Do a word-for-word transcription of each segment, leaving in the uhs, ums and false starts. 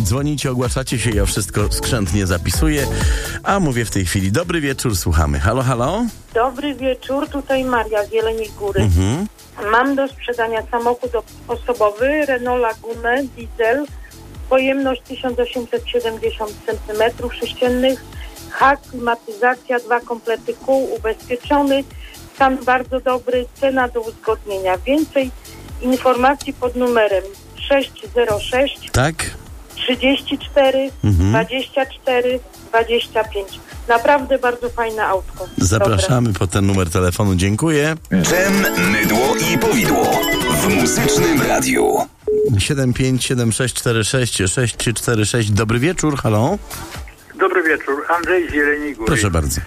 dzwonicie, ogłaszacie się, ja wszystko skrzętnie zapisuję. A mówię w tej chwili, dobry wieczór, słuchamy. Halo, halo? Dobry wieczór, tutaj Maria z Jeleniej Góry. Mhm. Mam do sprzedania samochód osobowy Renault Laguna diesel, pojemność tysiąc osiemset siedemdziesiąt centymetrów sześciennych, hak, klimatyzacja, dwa komplety kół, ubezpieczony, stan bardzo dobry, cena do uzgodnienia. Więcej informacji pod numerem sześć zero sześć Tak? trzydzieści cztery Mhm. dwadzieścia cztery dwadzieścia pięć. Naprawdę bardzo fajne autko. Zapraszamy po ten numer telefonu, dziękuję. Dżem, mydło i powidło w Muzycznym Radiu. siedem pięć siedem sześć cztery sześć sześć trzy cztery sześć. Dobry wieczór, halo? Dobry wieczór, Andrzej z Jeleniej Góry. Proszę bardzo.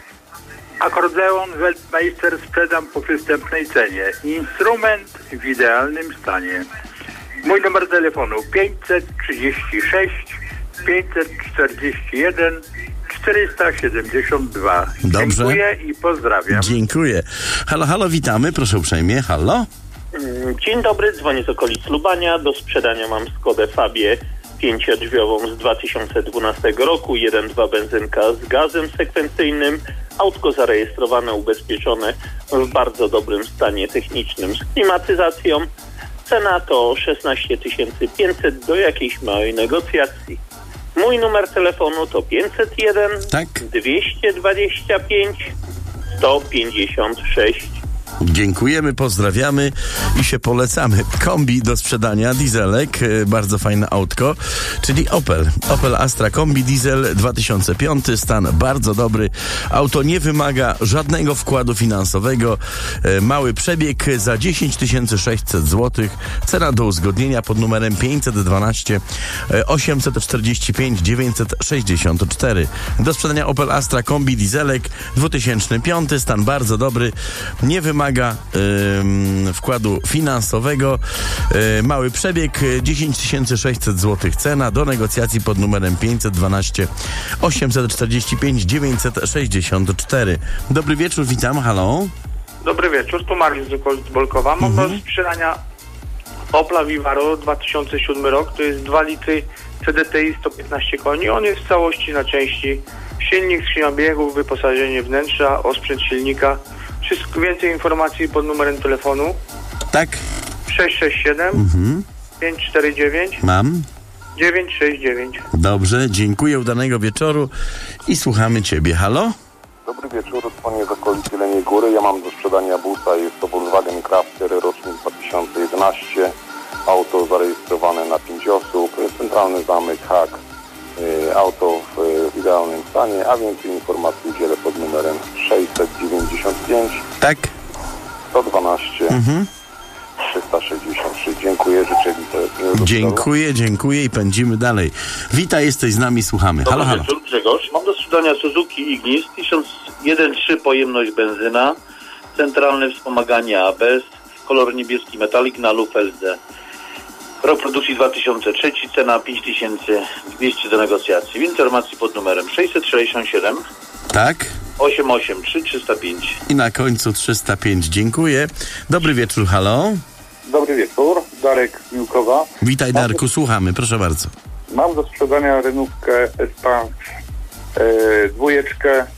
Akordeon Weltmeister sprzedam po przystępnej cenie. Instrument w idealnym stanie. Mój numer telefonu pięćset trzydzieści sześć pięćset czterdzieści jeden czterysta siedemdziesiąt dwa. Dobrze. Dziękuję i pozdrawiam. Dziękuję. Halo, halo, witamy, proszę uprzejmie, halo? Dzień dobry, dzwonię z okolic Lubania. Do sprzedania mam Skodę Fabię pięciodrzwiową z dwa tysiące dwunastego roku, jeden przecinek dwa benzynka z gazem sekwencyjnym. Autko zarejestrowane, ubezpieczone, w bardzo dobrym stanie technicznym z klimatyzacją. Cena to szesnaście tysięcy pięćset do jakiejś małej negocjacji. Mój numer telefonu to pięćset jeden Tak? dwieście dwadzieścia pięć sto pięćdziesiąt sześć. Dziękujemy, pozdrawiamy i się polecamy. Kombi do sprzedania, dieselek, bardzo fajne autko, czyli Opel. Opel Astra Kombi Diesel dwa tysiące piąty, stan bardzo dobry. Auto nie wymaga żadnego wkładu finansowego. Mały przebieg za dziesięć tysięcy sześćset złotych. Cena do uzgodnienia pod numerem pięćset dwanaście osiemset czterdzieści pięć dziewięćset sześćdziesiąt cztery. Do sprzedania Opel Astra Kombi Dieselek dwa tysiące piąty, stan bardzo dobry. Nie wymaga Yy, wkładu finansowego. Yy, mały przebieg, dziesięć tysięcy sześćset złotych cena, do negocjacji pod numerem pięćset dwanaście osiemset czterdzieści pięć dziewięćset sześćdziesiąt cztery. Dobry wieczór, witam, halo. Dobry wieczór, tu Mariusz z okolic Bolkowa. Mam Mhm. do sprzedania Opla Vivaro dwa tysiące siódmy rok, to jest dwa litry C D T I sto piętnaście koni. On jest w całości na części silnik, skrzynia biegów, wyposażenie wnętrza, osprzęt silnika. Wszystko, więcej informacji pod numerem telefonu Tak? sześć sześć siedem Mhm. pięć cztery dziewięć Mam. dziewięć sześć dziewięć. Dobrze, dziękuję, udanego wieczoru i słuchamy ciebie, halo? Dobry wieczór, dzwonię z okolic Jeleniej Góry. Ja mam do sprzedania busa, jest to Volkswagen Crafter, rocznik dwa tysiące jedenaście. Auto zarejestrowane na pięć osób, centralny zamek, hak. Auto w idealnym stanie, a więcej informacji udzielę pod numerem sześćset dziewięćdziesiąt pięć Tak? sto dwanaście Mhm. trzysta sześćdziesiąt trzy. Dziękuję, życzę mi Dziękuję, dziękuję i pędzimy dalej. Witaj, jesteś z nami, słuchamy. Halo, Dobry halo. wieczór, Grzegorz. Mam do sprzedania Suzuki Ignis, tysiąc jeden przecinek trzy pojemność benzyna, centralne wspomaganie A B S, kolor niebieski metalik na luf L D. Rok produkcji dwa tysiące trzeci, cena pięć tysięcy dwieście do negocjacji. Informacji pod numerem sześćset sześćdziesiąt siedem Tak? osiemset osiemdziesiąt trzy trzysta pięć. I na końcu trzysta pięć. Dziękuję. Dobry wieczór, halo. Dobry wieczór, Darek z Miłkowa. Witaj, Darku, słuchamy, proszę bardzo. Mam do sprzedania Renówkę Espace e, dwójeczkę e,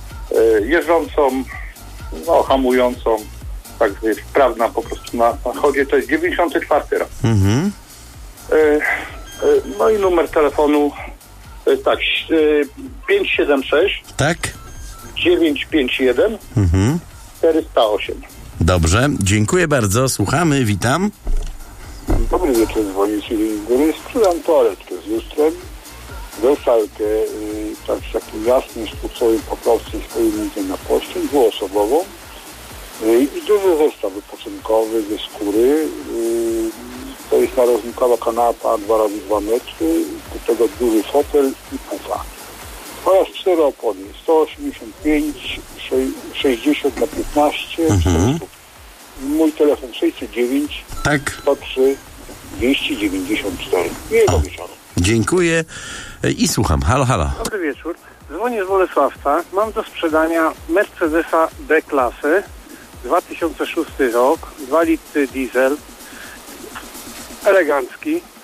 jeżdżącą, no hamującą, tak jest sprawna po prostu na, na chodzie. To jest dziewięćdziesiąty czwarty rok. Mhm. E, e, no i numer telefonu e, tak, e, pięć siedem sześć Tak? dziewięć pięć jeden Mhm. czterysta osiem. Dobrze, dziękuję bardzo, słuchamy, witam. Dobry wieczór, dzwonię z Jeleniej Góry. Sprzedam toaletkę z lustrem, wersalkę yy, tak z takim jasnym, sztucowym pokrowcem z pojemnikiem na pościel, dwuosobową yy, i duży zestaw wypoczynkowy ze skóry. Yy, to jest narożnikowa kanapa dwa razy dwa metry, do tego duży fotel i pufa. Oraz cztery opony, sto osiemdziesiąt pięć, sześćdziesiąt na piętnaście, Mhm. mój telefon sześćset dziewięć Tak, sto trzy dwieście dziewięćdziesiąt cztery. Miłego wieczoru. dziękuję i słucham. Halo, halo. Dobry wieczór. Dzwonię z Bolesławca. Mam do sprzedania Mercedesa B-klasy, dwa tysiące szósty rok, dwa litry diesel, elegancki,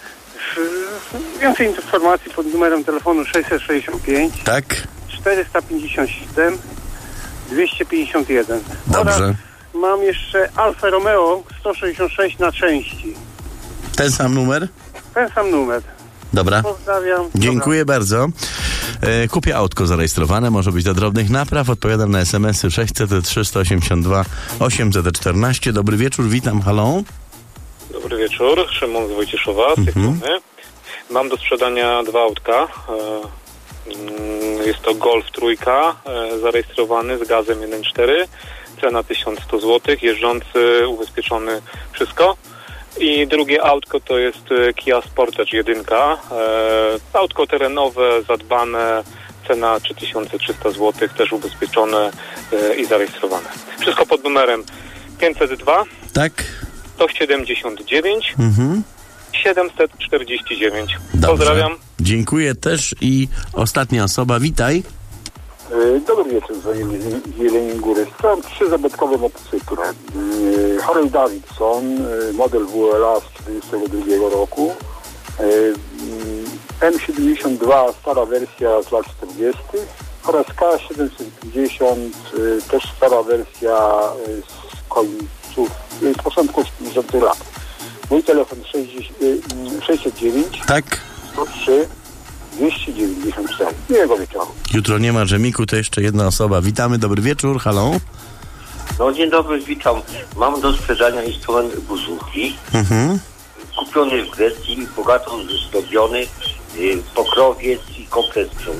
Więcej informacji pod numerem telefonu sześćset sześćdziesiąt pięć Tak? czterysta pięćdziesiąt siedem dwieście pięćdziesiąt jeden. Dobrze. Oraz mam jeszcze Alfa Romeo sto sześćdziesiąt sześć na części. Ten sam numer? Ten sam numer. Dobra. Pozdrawiam. Dziękuję bardzo. E, kupię autko zarejestrowane, może być do drobnych napraw. Odpowiadam na es em esy sześćset trzysta osiemdziesiąt dwa osiemset czternaście. Dobry wieczór, witam, halo. Dobry wieczór, Szymon z Wojcieszowa, z tej Mhm. strony. Mam do sprzedania dwa autka. E, mm, Jest to Golf trójka, e, zarejestrowany z gazem jeden przecinek cztery. Cena tysiąc sto złotych, jeżdżący, ubezpieczony, wszystko. I drugie autko to jest e, Kia Sportage jedynka. E, autko terenowe, zadbane, cena trzy tysiące trzysta złotych, też ubezpieczone e, i zarejestrowane. Wszystko pod numerem pięćset dwa Tak? sto siedemdziesiąt dziewięć Mhm. siedemset czterdzieści dziewięć. Dobrze. Pozdrawiam. Dziękuję też i ostatnia osoba, witaj. E, Dobry wieczór, dzwonię z Jeleniej Góry. Mam trzy zabytkowe motocykle. E, Harley Davidson, e, model W L A z czterdziestego drugiego roku. E, M siedemdziesiąt dwa, stara wersja z lat czterdziestych. Oraz K siedemset pięćdziesiąt, e, też stara wersja e, z końców, e, z początków dziewięćdziesiątych lat. Mój telefon sześćset dziewięć Tak? sto trzy dwieście dziewięćdziesiąt cztery. Miłego wieczoru. Jutro nie ma dżemiku, to jeszcze jedna osoba. Witamy, dobry wieczór, halo. No dzień dobry, witam. Mam do sprzedania instrument buzuki. Mhm. Kupiony w Grecji, bogato zdobiony, y, pokrowiec i komplet sprzętu.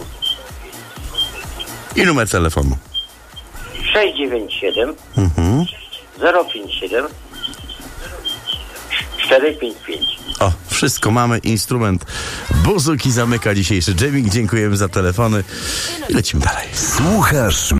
I numer telefonu. sześć dziewięć siedem Mhm. zero pięć siedem cztery pięć pięć. O, wszystko mamy, instrument Buzuki zamyka dzisiejszy dżemik. Dziękujemy za telefony i lecimy dalej. Słuchasz